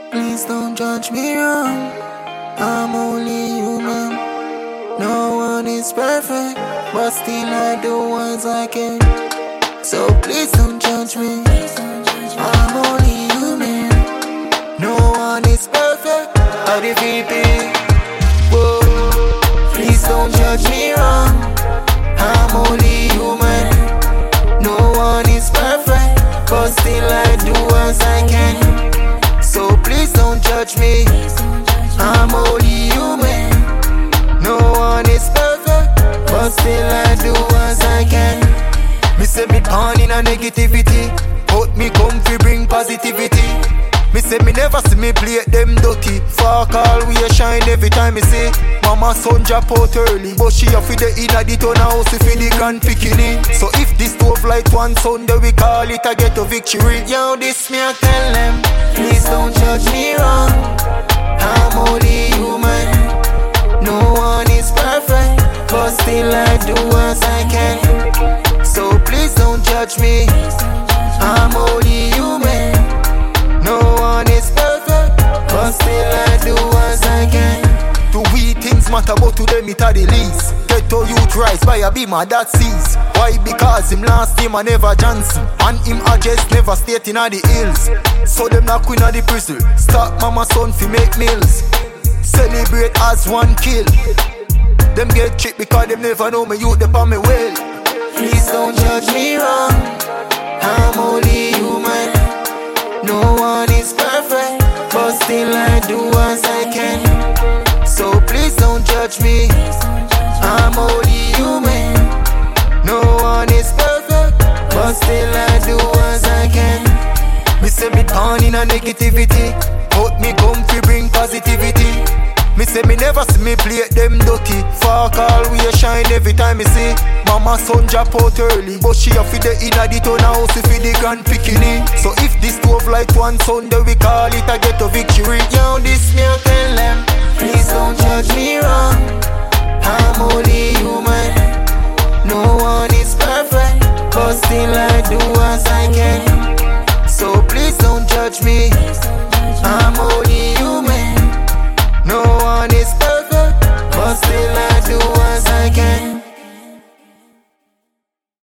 Please don't judge me wrong. I'm only human. No one is perfect, but still I do what I can. So please don't judge me. I'm only human. No one is perfect. How the people? Whoa. Please don't judge me wrong. I'm only human. No one is perfect, but still I do as I can. So please don't judge me. I'm only human. No one is perfect, but still I do as I can. Me say me born in a negativity, but me come fi bring positivity. Me say me never see me play them dirty. Fuck all we a shine every time me say mama son drop out early, but she a fi the inna the town house fi the grand bikini. So if this stove light one Sunday we call it a get a victory. Yo, this me I tell them, please don't judge me wrong. I'm only human. No one is perfect, but still I do as I can. So please don't judge me. I'm only human. No one is perfect, but still I do as I can. To we things matter, but to them it are the least. Get to youth rise by a beamer that sees. Why? Because him last name a never Johnson, and him a just never stayed in the hills. So them not queen of the prison. Stop mama son fi make meals. Celebrate as one kill. Them get tricked because them never know me youth they on me well. Please don't judge me wrong. I'm only human. No one is perfect, but still I do as I can. So please don't judge me. I'm only human. No one is perfect, but still I do as I can. Me say me born in a negativity, but me come fi bring positivity. Me say me never see me play them dirty. Fuck all we a shine every time me see mama son drop out early, but she a fi the inna the town house fi the grand bikini. So if this stove light one Sunday we call it a get a victory. Yo, this me I tell them, please don't judge me wrong. I'm only human. No one is perfect, but still I do as I can. So please don't judge me.